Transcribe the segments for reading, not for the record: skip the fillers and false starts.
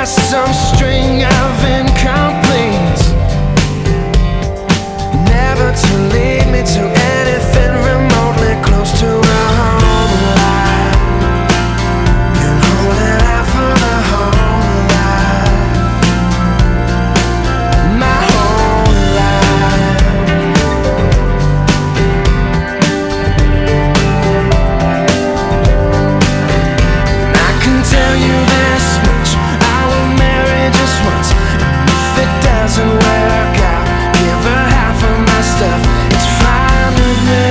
some string of incompletes, never to lead me to anything remotely close to a home life, and holding out for the whole life, my whole life. I can tell you this much: I will marry just once, and if it doesn't work out, give her half of my stuff. It's fine with me.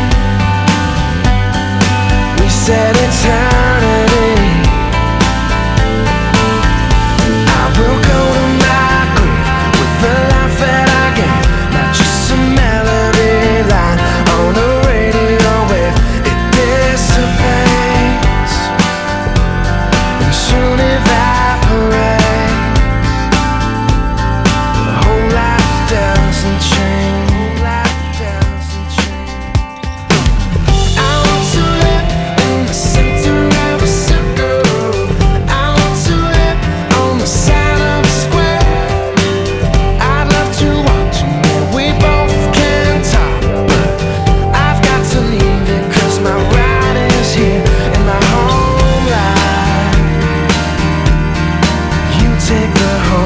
We said eternity. I will go to my grave with the life that I gave, not just a melody line on a radio wave. It dissipates and soon evaporates. The whole life doesn't change. Whole life doesn't change. I want to live in the center of a circle. I want to live on the side of a square. I'd love to walk to where we both can talk, but I've got to leave it 'cause my ride is here in my whole life. You take the whole